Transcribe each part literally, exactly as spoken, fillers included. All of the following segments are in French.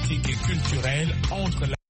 politique et culturelle entre la...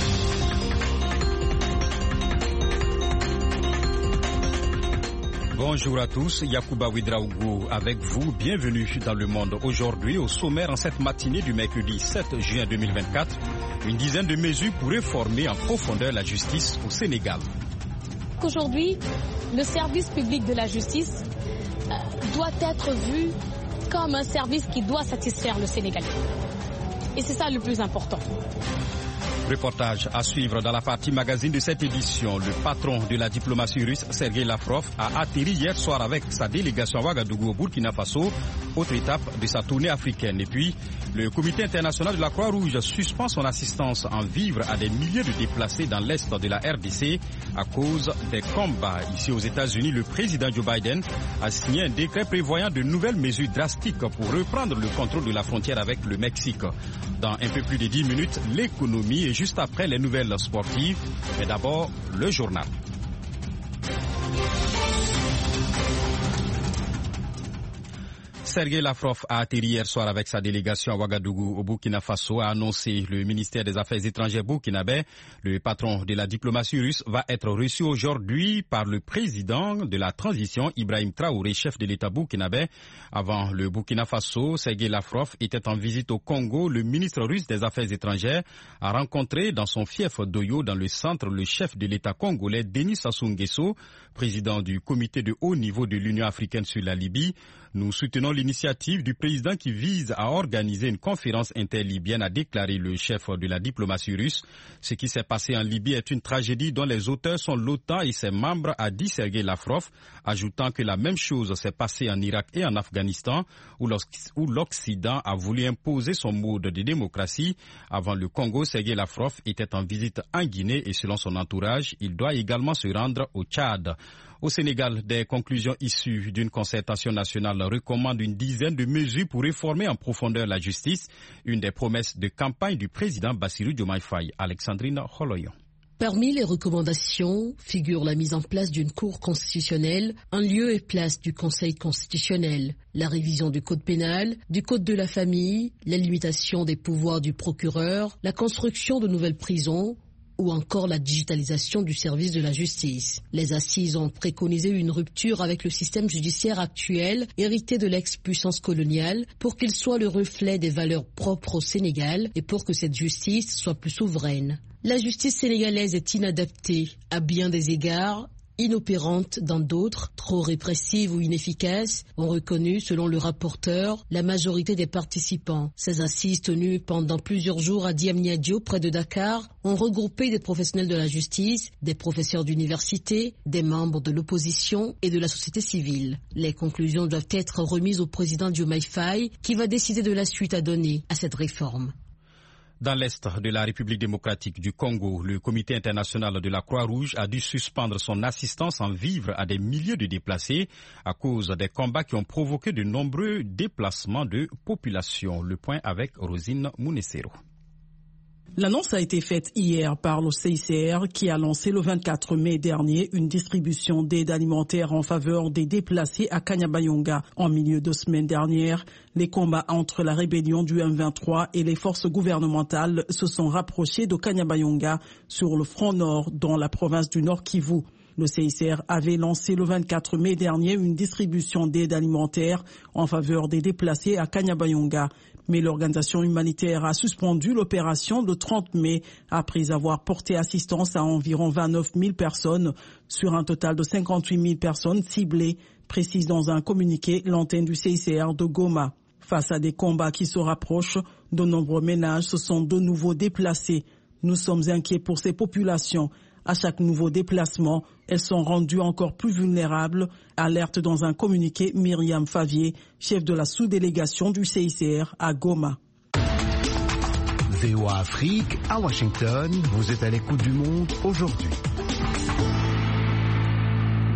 Bonjour à tous, Yacouba Ouedraogo avec vous, bienvenue dans le monde. Aujourd'hui, au sommaire en cette matinée du mercredi sept juin deux mille vingt-quatre, une dizaine de mesures pour réformer en profondeur la justice au Sénégal. Aujourd'hui, le service public de la justice euh, doit être vu comme un service qui doit satisfaire le Sénégalais. Et c'est ça le plus important. Reportage à suivre dans la partie magazine de cette édition. Le patron de la diplomatie russe, Sergei Lavrov, a atterri hier soir avec sa délégation à Ouagadougou au Burkina Faso, autre étape de sa tournée africaine. Et puis, le comité international de la Croix-Rouge suspend son assistance en vivres à des milliers de déplacés dans l'est de la R D C à cause des combats. Ici aux États-Unis, le président Joe Biden a signé un décret prévoyant de nouvelles mesures drastiques pour reprendre le contrôle de la frontière avec le Mexique. Dans un peu plus de dix minutes, l'économie et juste après les nouvelles sportives. Mais d'abord, le journal. Sergei Lavrov a atterri hier soir avec sa délégation à Ouagadougou au Burkina Faso, a annoncé le ministère des Affaires étrangères burkinabé. Le patron de la diplomatie russe va être reçu aujourd'hui par le président de la transition, Ibrahim Traoré, chef de l'État burkinabé. Avant le Burkina Faso, Sergei Lavrov était en visite au Congo. Le ministre russe des Affaires étrangères a rencontré dans son fief d'Oyo, dans le centre, le chef de l'État congolais, Denis Sassou Nguesso, président du comité de haut niveau de l'Union africaine sur la Libye. Nous soutenons l'initiative du président qui vise à organiser une conférence interlibyenne, a déclaré le chef de la diplomatie russe. Ce qui s'est passé en Libye est une tragédie dont les auteurs sont l'OTAN et ses membres, a dit Sergei Lavrov, ajoutant que la même chose s'est passée en Irak et en Afghanistan, où l'Occident a voulu imposer son mode de démocratie. Avant le Congo, Sergei Lavrov était en visite en Guinée et selon son entourage, il doit également se rendre au Tchad. Au Sénégal, des conclusions issues d'une concertation nationale recommandent une dizaine de mesures pour réformer en profondeur la justice, une des promesses de campagne du président Bassirou Diomaye Faye. Alexandrine Holoyon. Parmi les recommandations figure la mise en place d'une cour constitutionnelle en lieu et place du Conseil constitutionnel, la révision du code pénal, du code de la famille, la limitation des pouvoirs du procureur, la construction de nouvelles prisons, ou encore la digitalisation du service de la justice. Les assises ont préconisé une rupture avec le système judiciaire actuel, hérité de l'ex-puissance coloniale, pour qu'il soit le reflet des valeurs propres au Sénégal et pour que cette justice soit plus souveraine. La justice sénégalaise est inadaptée à bien des égards, inopérante dans d'autres, trop répressive ou inefficace, ont reconnu, selon le rapporteur, la majorité des participants. Ces assises tenues pendant plusieurs jours à Diamniadio, près de Dakar, ont regroupé des professionnels de la justice, des professeurs d'université, des membres de l'opposition et de la société civile. Les conclusions doivent être remises au président Diomaye Faye, qui va décider de la suite à donner à cette réforme. Dans l'est de la République démocratique du Congo, le comité international de la Croix-Rouge a dû suspendre son assistance en vivres à des milliers de déplacés à cause des combats qui ont provoqué de nombreux déplacements de population. Le point avec Rosine Mounessero. L'annonce a été faite hier par le C I C R qui a lancé le vingt-quatre mai dernier une distribution d'aide alimentaire en faveur des déplacés à Kanyabayonga. En milieu de semaine dernière, les combats entre la rébellion du M vingt-trois et les forces gouvernementales se sont rapprochés de Kanyabayonga sur le front nord dans la province du Nord Kivu. Le C I C R avait lancé le vingt-quatre mai dernier une distribution d'aide alimentaire en faveur des déplacés à Kanyabayonga. Mais l'organisation humanitaire a suspendu l'opération le trente mai après avoir porté assistance à environ vingt-neuf mille personnes sur un total de cinquante-huit mille personnes ciblées, précise dans un communiqué l'antenne du C I C R de Goma. Face à des combats qui se rapprochent, de nombreux ménages se sont de nouveau déplacés. Nous sommes inquiets pour ces populations. À chaque nouveau déplacement, elles sont rendues encore plus vulnérables, alerte dans un communiqué Myriam Favier, chef de la sous-délégation du C I C R à Goma. V O A Afrique, à Washington, vous êtes à l'écoute du monde aujourd'hui.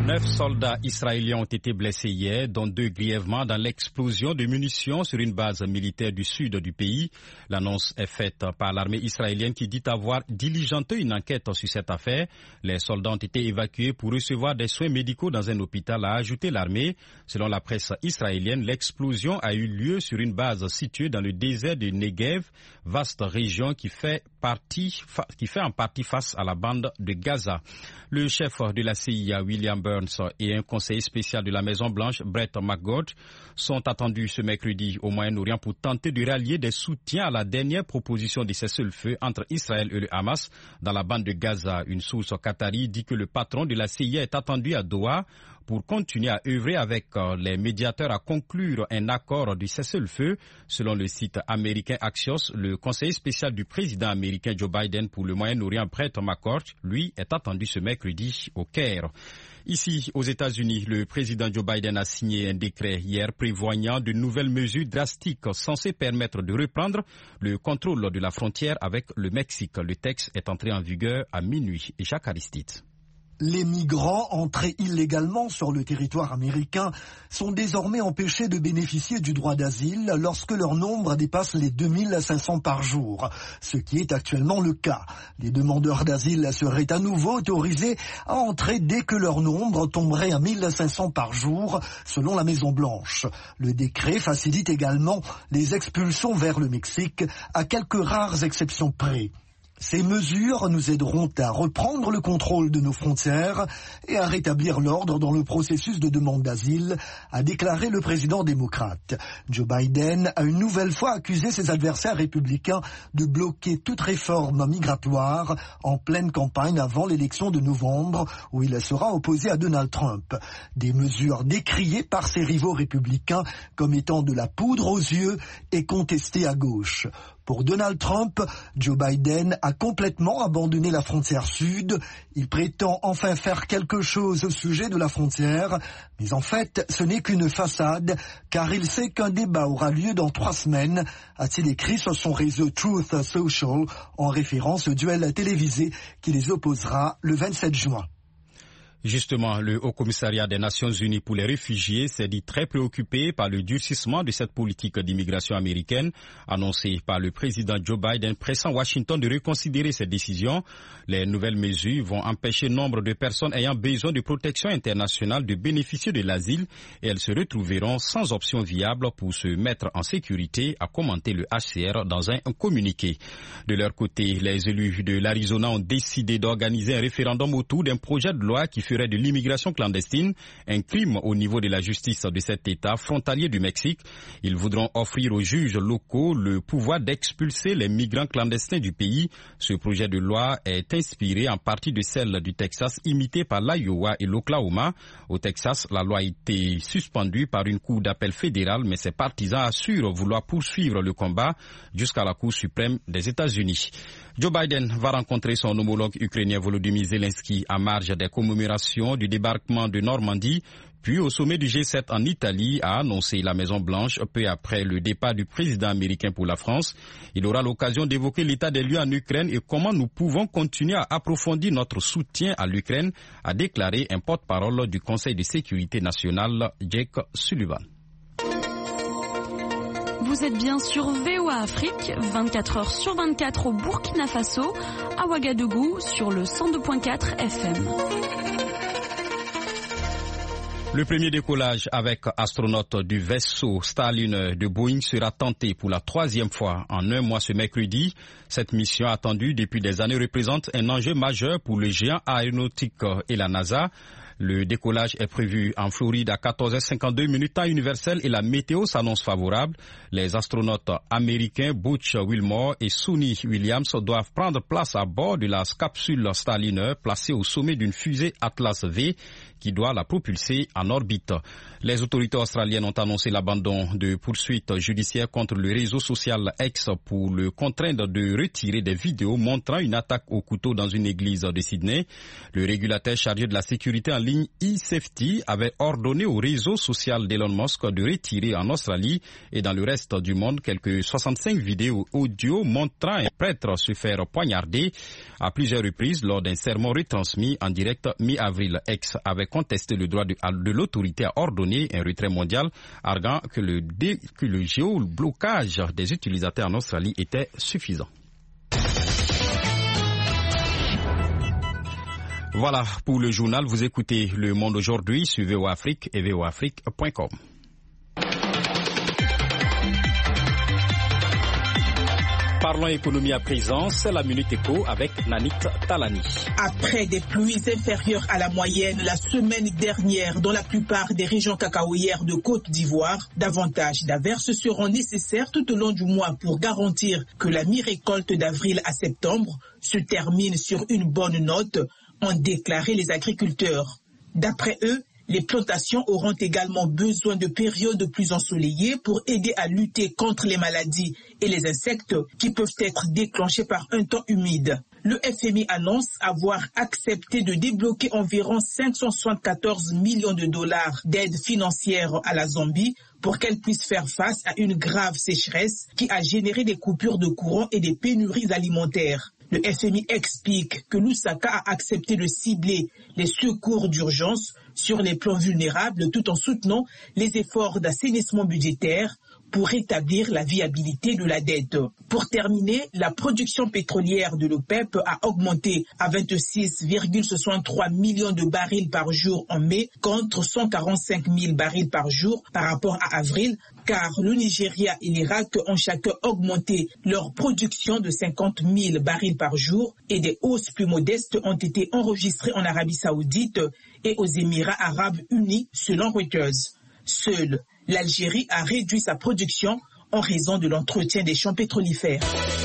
Neuf soldats israéliens ont été blessés hier, dont deux grièvement dans l'explosion de munitions sur une base militaire du sud du pays. L'annonce est faite par l'armée israélienne qui dit avoir diligenté une enquête sur cette affaire. Les soldats ont été évacués pour recevoir des soins médicaux dans un hôpital, a ajouté l'armée. Selon la presse israélienne, l'explosion a eu lieu sur une base située dans le désert du Negev, vaste région qui fait partie, qui fait en partie face à la bande de Gaza. Le chef de la C I A, William Burns, et un conseiller spécial de la Maison-Blanche, Brett McGurk, sont attendus ce mercredi au Moyen-Orient pour tenter de rallier des soutiens à la dernière proposition de cessez-le-feu entre Israël et le Hamas dans la bande de Gaza. Une source qatari dit que le patron de la C I A est attendu à Doha pour continuer à œuvrer avec les médiateurs à conclure un accord de cessez-le-feu. Selon le site américain Axios, le conseiller spécial du président américain Joe Biden pour le Moyen-Orient, Brett McGurk, lui, est attendu ce mercredi au Caire. Ici, aux États-Unis, le président Joe Biden a signé un décret hier prévoyant de nouvelles mesures drastiques censées permettre de reprendre le contrôle de la frontière avec le Mexique. Le texte est entré en vigueur à minuit. Et Jacques Aristide. Les migrants entrés illégalement sur le territoire américain sont désormais empêchés de bénéficier du droit d'asile lorsque leur nombre dépasse les deux mille cinq cents par jour, ce qui est actuellement le cas. Les demandeurs d'asile seraient à nouveau autorisés à entrer dès que leur nombre tomberait à mille cinq cents par jour, selon la Maison-Blanche. Le décret facilite également les expulsions vers le Mexique, à quelques rares exceptions près. Ces mesures nous aideront à reprendre le contrôle de nos frontières et à rétablir l'ordre dans le processus de demande d'asile, a déclaré le président démocrate. Joe Biden a une nouvelle fois accusé ses adversaires républicains de bloquer toute réforme migratoire en pleine campagne avant l'élection de novembre où il sera opposé à Donald Trump. Des mesures décriées par ses rivaux républicains comme étant de la poudre aux yeux et contestées à gauche. Pour Donald Trump, Joe Biden a complètement abandonné la frontière sud. Il prétend enfin faire quelque chose au sujet de la frontière. Mais en fait, ce n'est qu'une façade, car il sait qu'un débat aura lieu dans trois semaines, a-t-il écrit sur son réseau Truth Social, en référence au duel télévisé qui les opposera le vingt-sept juin. Justement, le Haut-Commissariat des Nations Unies pour les réfugiés s'est dit très préoccupé par le durcissement de cette politique d'immigration américaine annoncée par le président Joe Biden, pressant Washington de reconsidérer ses décisions. Les nouvelles mesures vont empêcher nombre de personnes ayant besoin de protection internationale de bénéficier de l'asile et elles se retrouveront sans option viable pour se mettre en sécurité, a commenté le H C R dans un communiqué. De leur côté, les élus de l'Arizona ont décidé d'organiser un référendum autour d'un projet de loi qui ferait de l'immigration clandestine un crime au niveau de la justice de cet État frontalier du Mexique. Ils voudront offrir aux juges locaux le pouvoir d'expulser les migrants clandestins du pays. Ce projet de loi est inspiré en partie de celle du Texas, imitée par l'Iowa et l'Oklahoma. Au Texas, la loi a été suspendue par une cour d'appel fédérale, mais ses partisans assurent vouloir poursuivre le combat jusqu'à la Cour suprême des États-Unis. Joe Biden va rencontrer son homologue ukrainien Volodymyr Zelensky à marge des commémorations du débarquement de Normandie, puis au sommet du G sept en Italie, a annoncé la Maison-Blanche peu après le départ du président américain pour la France. Il aura l'occasion d'évoquer l'état des lieux en Ukraine et comment nous pouvons continuer à approfondir notre soutien à l'Ukraine, a déclaré un porte-parole du Conseil de sécurité nationale, Jake Sullivan. Vous êtes bien sur V O A Afrique, vingt-quatre heures sur vingt-quatre au Burkina Faso, à Ouagadougou sur le cent deux virgule quatre F M. Le premier décollage avec astronautes du vaisseau Starliner de Boeing sera tenté pour la troisième fois en un mois ce mercredi. Cette mission attendue depuis des années représente un enjeu majeur pour le géant aéronautique et la NASA. Le décollage est prévu en Floride à quatorze heures cinquante-deux minutes temps universel et la météo s'annonce favorable. Les astronautes américains Butch Wilmore et Suni Williams doivent prendre place à bord de la capsule Starliner placée au sommet d'une fusée Atlas V qui doit la propulser en orbite. Les autorités australiennes ont annoncé l'abandon de poursuites judiciaires contre le réseau social X pour le contraindre de retirer des vidéos montrant une attaque au couteau dans une église de Sydney. Le régulateur chargé de la sécurité en ligne ligne eSafety avait ordonné au réseau social d'Elon Musk de retirer en Australie et dans le reste du monde quelques soixante-cinq vidéos audio montrant un prêtre se faire poignarder à plusieurs reprises lors d'un sermon retransmis en direct mi-avril. X avait contesté le droit de, de l'autorité à ordonner un retrait mondial, arguant que le, dé, que le géoblocage des utilisateurs en Australie était suffisant. Voilà pour le journal. Vous écoutez Le Monde aujourd'hui sur V O A Afrique et V O A Afrique point com. Parlons économie à présent, c'est la Minute Éco avec Nanit Talani. Après des pluies inférieures à la moyenne la semaine dernière dans la plupart des régions cacaoyères de Côte d'Ivoire, davantage d'averses seront nécessaires tout au long du mois pour garantir que la mi-récolte d'avril à septembre se termine sur une bonne note, ont déclaré les agriculteurs. D'après eux, les plantations auront également besoin de périodes plus ensoleillées pour aider à lutter contre les maladies et les insectes qui peuvent être déclenchés par un temps humide. Le F M I annonce avoir accepté de débloquer environ cinq cent soixante-quatorze millions de dollars d'aide financière à la Zambie pour qu'elle puisse faire face à une grave sécheresse qui a généré des coupures de courant et des pénuries alimentaires. Le F M I explique que Lusaka a accepté de cibler les secours d'urgence sur les plans vulnérables tout en soutenant les efforts d'assainissement budgétaire pour rétablir la viabilité de la dette. Pour terminer, la production pétrolière de l'O P E P a augmenté à vingt-six virgule soixante-trois millions de barils par jour en mai contre cent quarante-cinq mille barils par jour par rapport à avril, car le Nigeria et l'Irak ont chacun augmenté leur production de cinquante mille barils par jour et des hausses plus modestes ont été enregistrées en Arabie Saoudite et aux Émirats Arabes Unis selon Reuters. Seule l'Algérie a réduit sa production en raison de l'entretien des champs pétrolifères.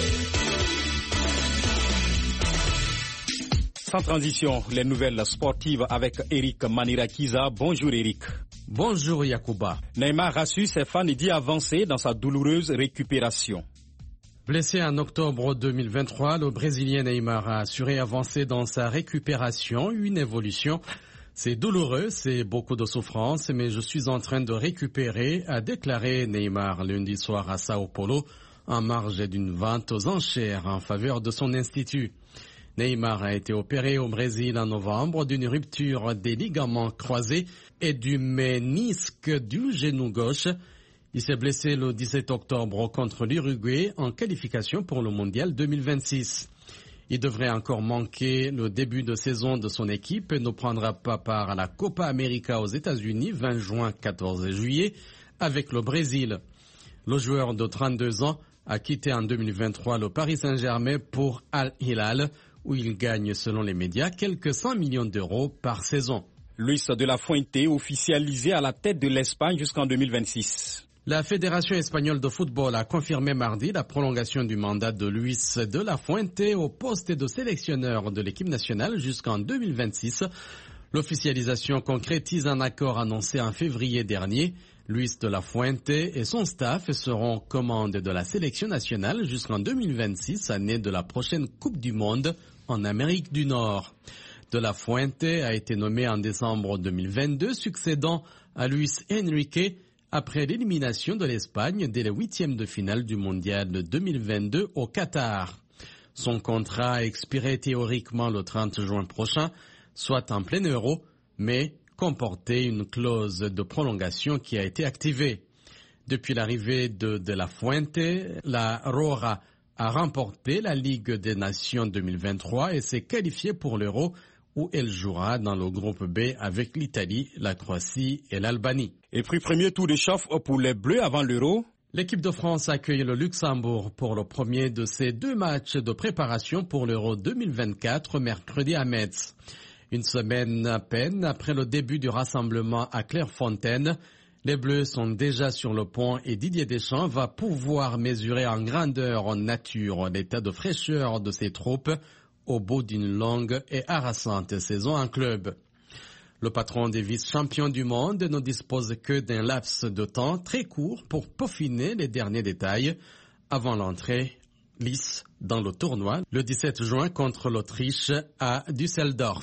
Sans transition, les nouvelles sportives avec Eric Manirakiza. Bonjour Eric. Bonjour Yacouba. Neymar a su ses fans et dit avancer dans sa douloureuse récupération. Blessé en octobre deux mille vingt-trois, le Brésilien Neymar a assuré avancer dans sa récupération, une évolution. C'est douloureux, c'est beaucoup de souffrance, mais je suis en train de récupérer, a déclaré Neymar lundi soir à Sao Paulo, en marge d'une vente aux enchères en faveur de son institut. Neymar a été opéré au Brésil en novembre d'une rupture des ligaments croisés et du ménisque du genou gauche. Il s'est blessé le dix-sept octobre contre l'Uruguay en qualification pour le mondial deux mille vingt-six. Il devrait encore manquer le début de saison de son équipe et ne prendra pas part à la Copa América aux États-Unis vingt juin quatorze juillet avec le Brésil. Le joueur de trente-deux ans a quitté en deux mille vingt-trois le Paris Saint-Germain pour Al Hilal où il gagne selon les médias quelques cent millions d'euros par saison. Luis de la Fuente officialisé à la tête de l'Espagne jusqu'en deux mille vingt-six. La Fédération espagnole de football a confirmé mardi la prolongation du mandat de Luis de la Fuente au poste de sélectionneur de l'équipe nationale jusqu'en deux mille vingt-six. L'officialisation concrétise un accord annoncé en février dernier. Luis de la Fuente et son staff seront aux commandes de la sélection nationale jusqu'en deux mille vingt-six, année de la prochaine Coupe du Monde en Amérique du Nord. De la Fuente a été nommé en décembre deux mille vingt-deux, succédant à Luis Enrique, après l'élimination de l'Espagne dès les huitièmes de finale du mondial deux mille vingt-deux au Qatar. Son contrat expirait théoriquement le trente juin prochain, soit en plein euro, mais comportait une clause de prolongation qui a été activée. Depuis l'arrivée de De la Fuente, la Roja a remporté la Ligue des Nations deux mille vingt-trois et s'est qualifiée pour l'Euro, où elle jouera dans le groupe B avec l'Italie, la Croatie et l'Albanie. Et puis premier tour de chauffe pour les Bleus avant l'Euro. L'équipe de France accueille le Luxembourg pour le premier de ses deux matchs de préparation pour l'Euro deux mille vingt-quatre, mercredi à Metz. Une semaine à peine après le début du rassemblement à Clairefontaine, les Bleus sont déjà sur le pont et Didier Deschamps va pouvoir mesurer en grandeur, en nature, l'état de fraîcheur de ses troupes au bout d'une longue et harassante saison en club. Le patron des vice-champions du monde ne dispose que d'un laps de temps très court pour peaufiner les derniers détails avant l'entrée lisse dans le tournoi le dix-sept juin contre l'Autriche à Düsseldorf.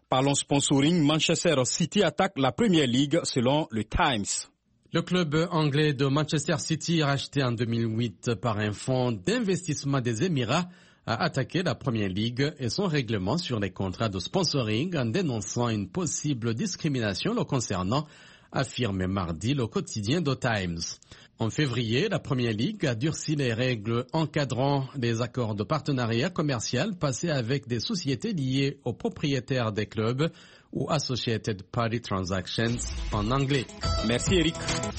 Parlons sponsoring, Manchester City attaque la Premier League selon le Times. Le club anglais de Manchester City, racheté en deux mille huit par un fonds d'investissement des Émirats, a attaqué la Premier League et son règlement sur les contrats de sponsoring en dénonçant une possible discrimination le concernant, affirmé mardi le quotidien The Times. En février, la Premier League a durci les règles encadrant les accords de partenariat commercial passés avec des sociétés liées aux propriétaires des clubs ou Associated Party Transactions en anglais. Merci Eric.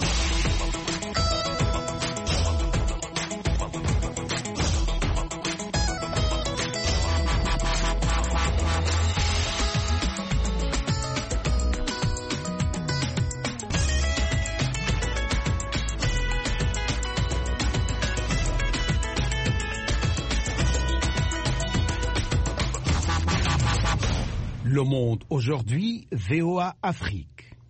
Le Monde aujourd'hui, V O A Afrique.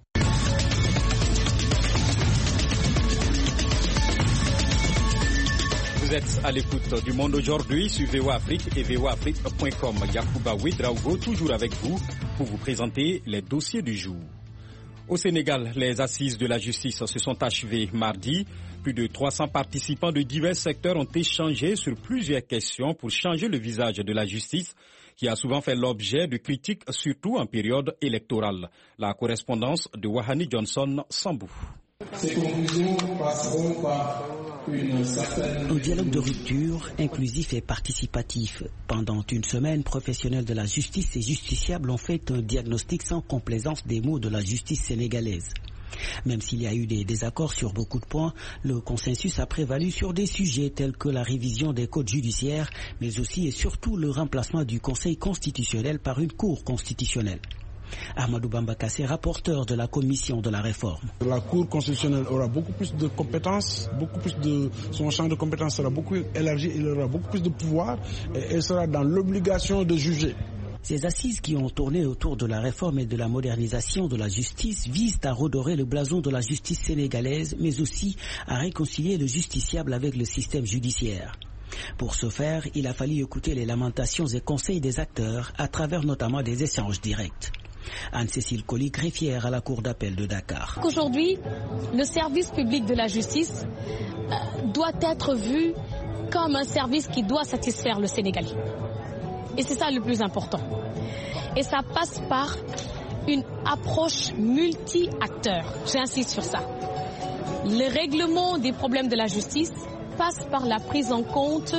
Vous êtes à l'écoute du Monde aujourd'hui sur V O A Afrique et V O A Afrique point com. Yacouba Ouedraogo toujours avec vous pour vous présenter les dossiers du jour. Au Sénégal, les assises de la justice se sont achevées mardi. Plus de trois cents participants de divers secteurs ont échangé sur plusieurs questions pour changer le visage de la justice, qui a souvent fait l'objet de critiques, surtout en période électorale. La correspondance de Wahani Johnson Sambou. Ces conclusions passeront par une certaine... Un dialogue de rupture, inclusif et participatif. Pendant une semaine, professionnels de la justice et justiciables ont fait un diagnostic sans complaisance des maux de la justice sénégalaise. Même s'il y a eu des désaccords sur beaucoup de points, le consensus a prévalu sur des sujets tels que la révision des codes judiciaires, mais aussi et surtout le remplacement du Conseil constitutionnel par une Cour constitutionnelle. Ahmadou Bamba Kassé, rapporteur de la commission de la réforme. La Cour constitutionnelle aura beaucoup plus de compétences, beaucoup plus de, son champ de compétences sera beaucoup élargi, il aura beaucoup plus de pouvoir et elle sera dans l'obligation de juger. Ces assises qui ont tourné autour de la réforme et de la modernisation de la justice visent à redorer le blason de la justice sénégalaise, mais aussi à réconcilier le justiciable avec le système judiciaire. Pour ce faire, il a fallu écouter les lamentations et conseils des acteurs à travers notamment des échanges directs. Anne-Cécile Colli, greffière à la Cour d'appel de Dakar. Aujourd'hui, le service public de la justice doit être vu comme un service qui doit satisfaire le Sénégalais. Et c'est ça le plus important. Et ça passe par une approche multi-acteurs. J'insiste sur ça. Le règlement des problèmes de la justice passe par la prise en compte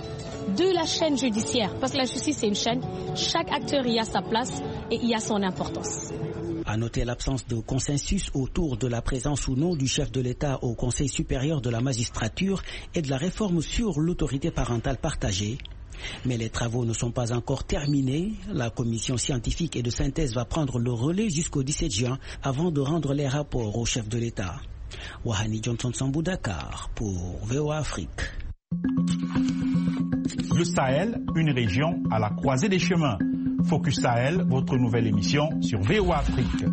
de la chaîne judiciaire. Parce que la justice, c'est une chaîne. Chaque acteur y a sa place et y a son importance. À noter l'absence de consensus autour de la présence ou non du chef de l'État au Conseil supérieur de la magistrature et de la réforme sur l'autorité parentale partagée. Mais les travaux ne sont pas encore terminés. La commission scientifique et de synthèse va prendre le relais jusqu'au dix-sept juin avant de rendre les rapports au chef de l'État. Wahani Johnson Sambou, Dakar pour V O A Afrique. Le Sahel, une région à la croisée des chemins. Focus Sahel, votre nouvelle émission sur V O A Afrique.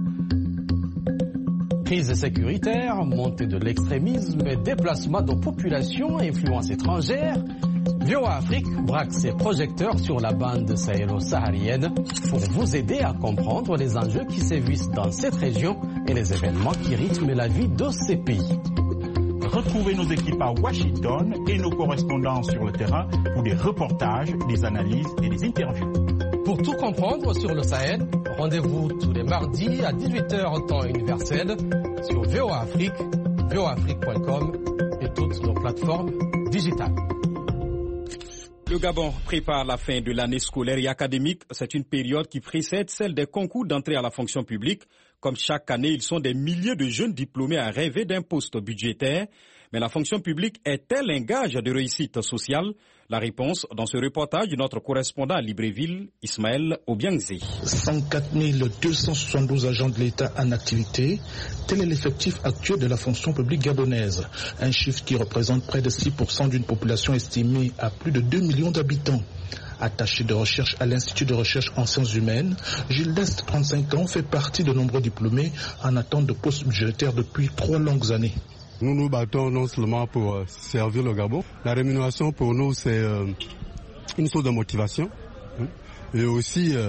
Crise sécuritaire, montée de l'extrémisme, déplacement de populations, influence étrangère. V O A Afrique braque ses projecteurs sur la bande sahélo-saharienne pour vous aider à comprendre les enjeux qui sévissent dans cette région et les événements qui rythment la vie de ces pays. Retrouvez nos équipes à Washington et nos correspondants sur le terrain pour des reportages, des analyses et des interviews. Pour tout comprendre sur le Sahel, rendez-vous tous les mardis à dix-huit heures temps universel sur V O A Afrique, V O A Afrique point com et toutes nos plateformes digitales. Le Gabon prépare la fin de l'année scolaire et académique. C'est une période qui précède celle des concours d'entrée à la fonction publique. Comme chaque année, ils sont des milliers de jeunes diplômés à rêver d'un poste budgétaire. Mais la fonction publique est-elle un gage de réussite sociale? La réponse dans ce reportage de notre correspondant à Libreville, Ismaël Obiangzé. cent quatre mille deux cent soixante-douze agents de l'État en activité, tel est l'effectif actuel de la fonction publique gabonaise. Un chiffre qui représente près de six pour cent d'une population estimée à plus de deux millions d'habitants. Attaché de recherche à l'Institut de recherche en sciences humaines, Gilles Dest, trente-cinq ans, fait partie de nombreux diplômés en attente de postes budgétaires depuis trois longues années. Nous nous battons non seulement pour euh, servir le Gabon. La rémunération pour nous c'est euh, une source de motivation hein, et aussi euh,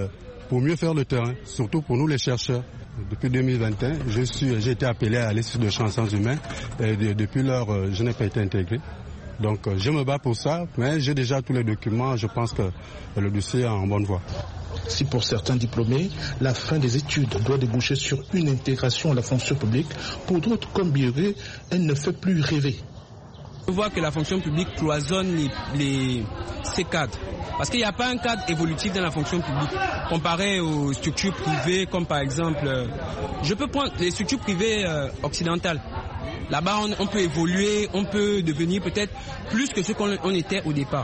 pour mieux faire le terrain, surtout pour nous les chercheurs. Depuis deux mille vingt et un, je suis, j'ai été appelé à l'Institut de sciences humaines et de, depuis lors, je n'ai pas été intégré. Donc je me bats pour ça, mais j'ai déjà tous les documents, je pense que le dossier est en bonne voie. Si pour certains diplômés, la fin des études doit déboucher sur une intégration à la fonction publique, pour d'autres comme Bioré, elle ne fait plus rêver. On voit que la fonction publique cloisonne les, les, ses cadres. Parce qu'il n'y a pas un cadre évolutif dans la fonction publique, comparé aux structures privées, comme par exemple, euh, je peux prendre les structures privées euh, occidentales. Là-bas, on, on peut évoluer, on peut devenir peut-être plus que ce qu'on on était au départ.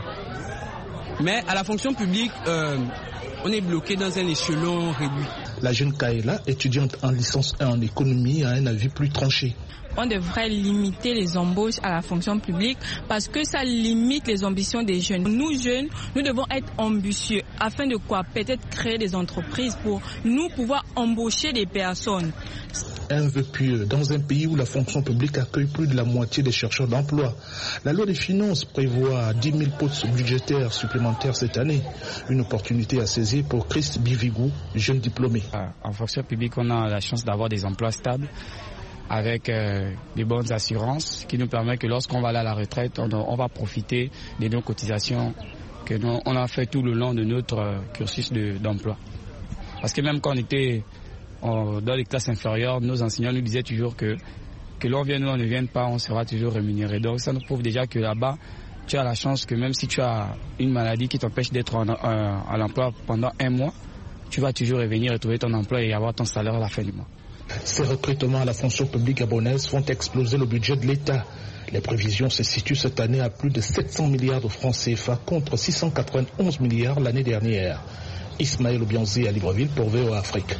Mais à la fonction publique, euh, on est bloqué dans un échelon réduit. La jeune Kaela, étudiante en licence un en économie, a un avis plus tranché. On devrait limiter les embauches à la fonction publique parce que ça limite les ambitions des jeunes. Nous, jeunes, nous devons être ambitieux afin de quoi peut-être créer des entreprises pour nous pouvoir embaucher des personnes. Un vœu pieux dans un pays où la fonction publique accueille plus de la moitié des chercheurs d'emploi. La loi des finances prévoit dix mille postes budgétaires supplémentaires cette année. Une opportunité à saisir pour Christ Bivigou, jeune diplômé. En fonction publique, on a la chance d'avoir des emplois stables avec euh, des bonnes assurances qui nous permettent que lorsqu'on va aller à la retraite, on, on va profiter de nos cotisations que nous, on a fait tout le long de notre euh, cursus de, d'emploi. Parce que même quand on était on, dans les classes inférieures, nos enseignants nous disaient toujours que que l'on vienne ou on ne vienne pas, on sera toujours rémunéré. Donc ça nous prouve déjà que là-bas, tu as la chance que même si tu as une maladie qui t'empêche d'être en, en, à l'emploi pendant un mois, tu vas toujours revenir retrouver ton emploi et avoir ton salaire à la fin du mois. Ces recrutements à la fonction publique gabonaise font exploser le budget de l'État. Les prévisions se situent cette année à plus de sept cents milliards de francs C F A contre six cent quatre-vingt-onze milliards l'année dernière. Ismaël Obianzi à Libreville pour V O A Afrique.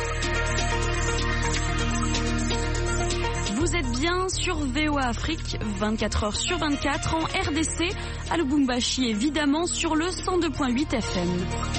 Vous êtes bien sur V O A Afrique, vingt-quatre heures sur vingt-quatre en R D C, à Lubumbashi évidemment sur le cent deux virgule huit F M.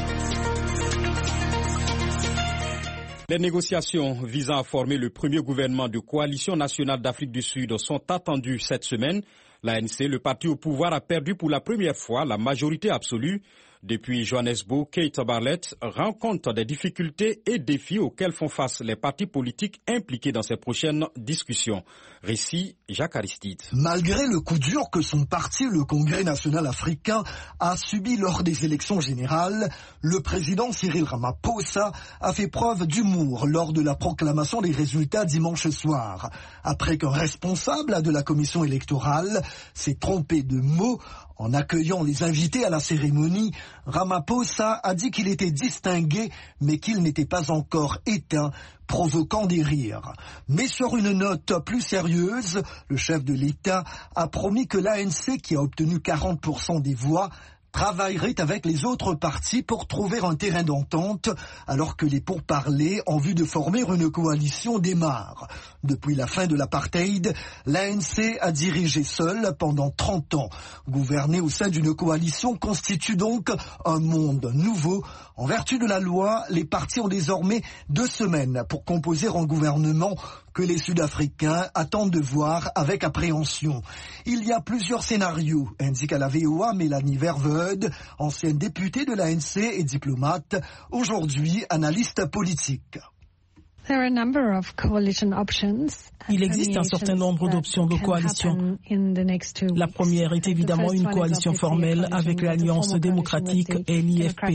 Les négociations visant à former le premier gouvernement de coalition nationale d'Afrique du Sud sont attendues cette semaine. L'A N C, le parti au pouvoir, a perdu pour la première fois la majorité absolue. Depuis Johannesburg, Keita Bartlett rencontre des difficultés et défis auxquels font face les partis politiques impliqués dans ces prochaines discussions. Récit Jacques Aristide. Malgré le coup dur que son parti, le Congrès national africain, a subi lors des élections générales, le président Cyril Ramaphosa a fait preuve d'humour lors de la proclamation des résultats dimanche soir. Après qu'un responsable de la commission électorale s'est trompé de mots en accueillant les invités à la cérémonie, Ramaphosa a dit qu'il était distingué, mais qu'il n'était pas encore éteint, provoquant des rires. Mais sur une note plus sérieuse, le chef de l'État a promis que l'A N C, qui a obtenu quarante pour cent des voix, travaillerait avec les autres partis pour trouver un terrain d'entente, alors que les pourparlers en vue de former une coalition démarrent. Depuis la fin de l'apartheid, l'A N C a dirigé seul pendant trente ans. Gouverner au sein d'une coalition constitue donc un monde nouveau. En vertu de la loi, les partis ont désormais deux semaines pour composer un gouvernement que les Sud-Africains attendent de voir avec appréhension. Il y a plusieurs scénarios, indique à la V O A Mélanie Verveud, ancienne députée de l'A N C et diplomate, aujourd'hui analyste politique. Il existe un certain nombre d'options de coalition. La première est évidemment une coalition formelle avec l'Alliance démocratique et l'I F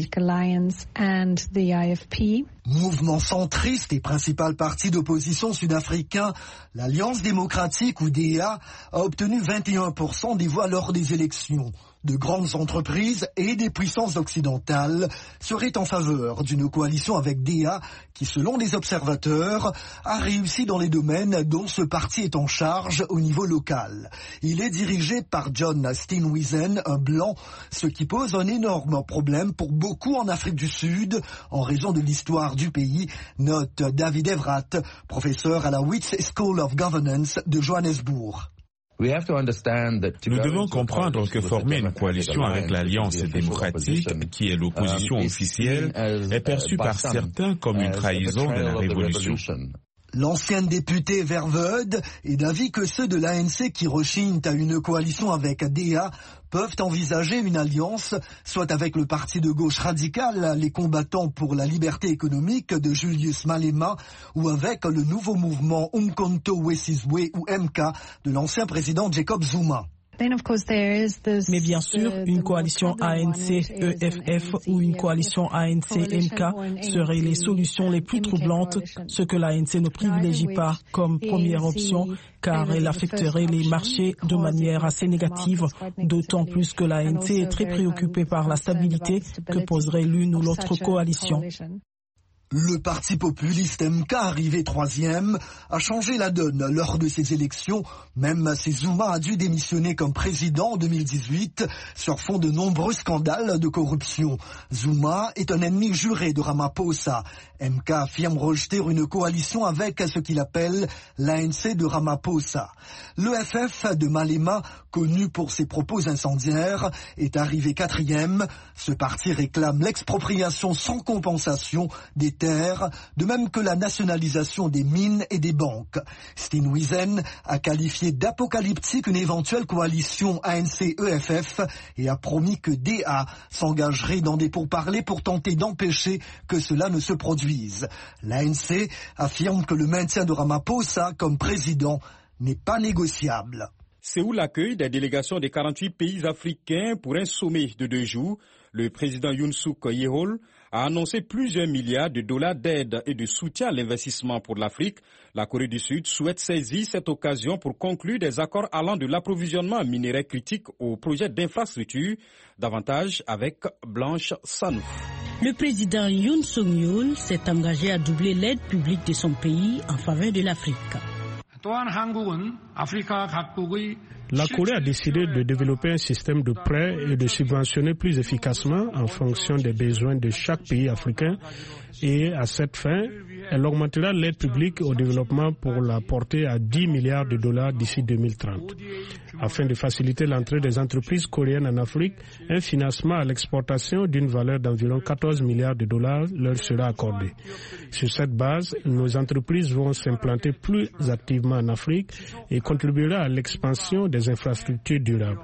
P. Mouvement centriste et principal parti d'opposition sud-africain, l'Alliance démocratique ou D A a obtenu vingt et un pour cent des voix lors des élections. De grandes entreprises et des puissances occidentales seraient en faveur d'une coalition avec D A qui, selon les observateurs, a réussi dans les domaines dont ce parti est en charge au niveau local. Il est dirigé par John Steenhuisen, un blanc, ce qui pose un énorme problème pour beaucoup en Afrique du Sud en raison de l'histoire du pays, note David Evratt, professeur à la Wits School of Governance de Johannesburg. Nous devons comprendre que former une coalition avec l'Alliance démocratique, qui est l'opposition officielle, est perçu par certains comme une trahison de la révolution. L'ancienne députée Verveud est d'avis que ceux de l'A N C qui rechignent à une coalition avec D A peuvent envisager une alliance, soit avec le parti de gauche radical, les combattants pour la liberté économique de Julius Malema, ou avec le nouveau mouvement Umkhonto we Sizwe ou M K de l'ancien président Jacob Zuma. Mais bien sûr, une coalition A N C E F F ou une coalition A N C M K seraient les solutions les plus troublantes, ce que l'A N C ne privilégie pas comme première option, car elle affecterait les marchés de manière assez négative, d'autant plus que l'A N C est très préoccupée par la stabilité que poserait l'une ou l'autre coalition. Le parti populiste M K, arrivé troisième, a changé la donne lors de ces élections, même si Zuma a dû démissionner comme président en deux mille dix-huit sur fond de nombreux scandales de corruption. Zuma est un ennemi juré de Ramaphosa. M K affirme rejeter une coalition avec ce qu'il appelle l'A N C de Ramaphosa. Le F F de Malema, connu pour ses propos incendiaires, est arrivé quatrième. Ce parti réclame l'expropriation sans compensation des terres, de même que la nationalisation des mines et des banques. Steenhuisen a qualifié d'apocalyptique une éventuelle coalition A N C E F F et a promis que D A s'engagerait dans des pourparlers pour tenter d'empêcher que cela ne se produise. L'A N C affirme que le maintien de Ramaphosa comme président n'est pas négociable. Séoul accueille des délégations des quarante-huit pays africains pour un sommet de deux jours. Le président Yoon Suk Yeol a annoncé plusieurs milliards de dollars d'aide et de soutien à l'investissement pour l'Afrique. La Corée du Sud souhaite saisir cette occasion pour conclure des accords allant de l'approvisionnement en minerais critiques aux projets d'infrastructure. Davantage avec Blanche Sanouf. Le président Yoon Suk Yeol s'est engagé à doubler l'aide publique de son pays en faveur de l'Afrique. La Corée a décidé de développer un système de prêts et de subventionner plus efficacement en fonction des besoins de chaque pays africain et à cette fin, elle augmentera l'aide publique au développement pour la porter à dix milliards de dollars d'ici deux mille trente. Afin de faciliter l'entrée des entreprises coréennes en Afrique, un financement à l'exportation d'une valeur d'environ quatorze milliards de dollars leur sera accordé. Sur cette base, nos entreprises vont s'implanter plus activement en Afrique et contribuera à l'expansion des infrastructures durables.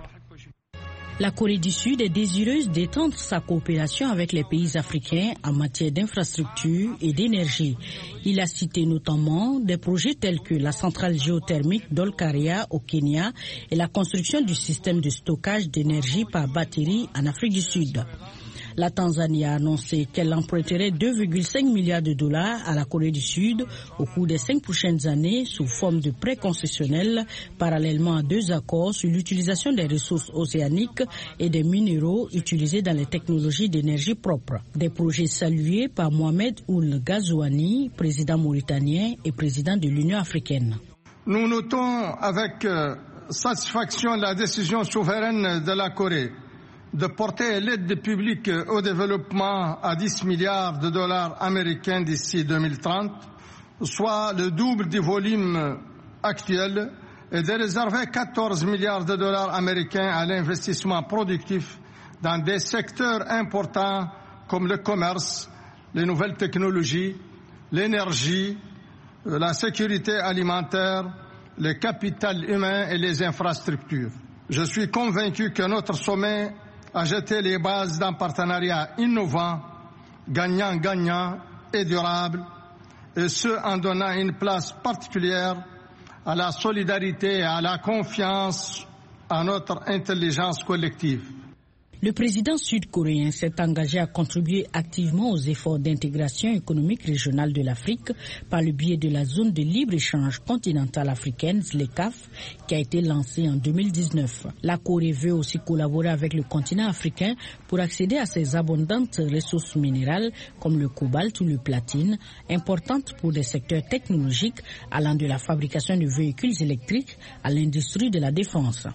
La Corée du Sud est désireuse d'étendre sa coopération avec les pays africains en matière d'infrastructures et d'énergie. Il a cité notamment des projets tels que la centrale géothermique d'Olkaria au Kenya et la construction du système de stockage d'énergie par batterie en Afrique du Sud. La Tanzanie a annoncé qu'elle emprunterait deux virgule cinq milliards de dollars à la Corée du Sud au cours des cinq prochaines années sous forme de prêts concessionnels, parallèlement à deux accords sur l'utilisation des ressources océaniques et des minéraux utilisés dans les technologies d'énergie propre. Des projets salués par Mohamed Ould Ghazouani, président mauritanien et président de l'Union africaine. Nous notons avec satisfaction la décision souveraine de la Corée de porter l'aide publique au développement à dix milliards de dollars américains d'ici deux mille trente, soit le double du volume actuel, et de réserver quatorze milliards de dollars américains à l'investissement productif dans des secteurs importants comme le commerce, les nouvelles technologies, l'énergie, la sécurité alimentaire, le capital humain et les infrastructures. Je suis convaincu que notre sommet a jeté les bases d'un partenariat innovant, gagnant-gagnant et durable, et ce en donnant une place particulière à la solidarité et à la confiance à notre intelligence collective. Le président sud-coréen s'est engagé à contribuer activement aux efforts d'intégration économique régionale de l'Afrique par le biais de la zone de libre-échange continentale africaine, Z L E C A F, qui a été lancée en deux mille dix-neuf. La Corée veut aussi collaborer avec le continent africain pour accéder à ses abondantes ressources minérales comme le cobalt ou le platine, importantes pour des secteurs technologiques allant de la fabrication de véhicules électriques à l'industrie de la défense.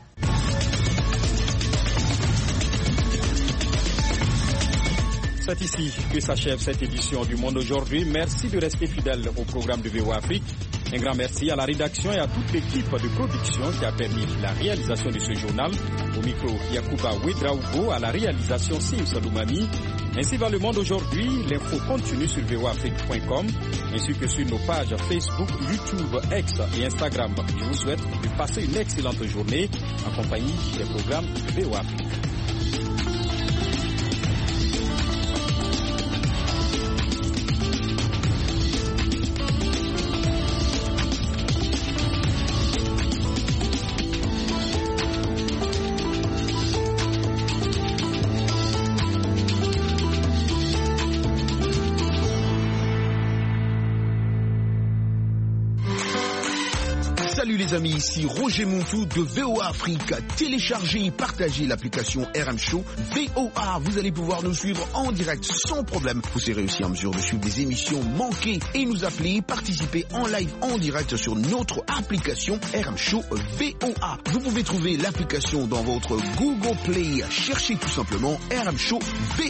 C'est ici que s'achève cette édition du Monde aujourd'hui. Merci de rester fidèle au programme de V O A Afrique. Un grand merci à la rédaction et à toute l'équipe de production qui a permis la réalisation de ce journal. Au micro, Yacouba Ouedraogo, à la réalisation Sim Saloumani. Ainsi va le monde aujourd'hui. L'info continue sur v o afrique point com ainsi que sur nos pages Facebook, YouTube, X et Instagram. Je vous souhaite de passer une excellente journée en compagnie des programmes V O Afrique. Salut les amis, ici Roger Montou de V O A Afrique. Téléchargez et partagez l'application R M Show V O A. Vous allez pouvoir nous suivre en direct sans problème. Vous serez aussi en mesure de suivre des émissions manquées et nous appeler, participer en live en direct sur notre application R M Show V O A. Vous pouvez trouver l'application dans votre Google Play. Cherchez tout simplement R M Show V O A.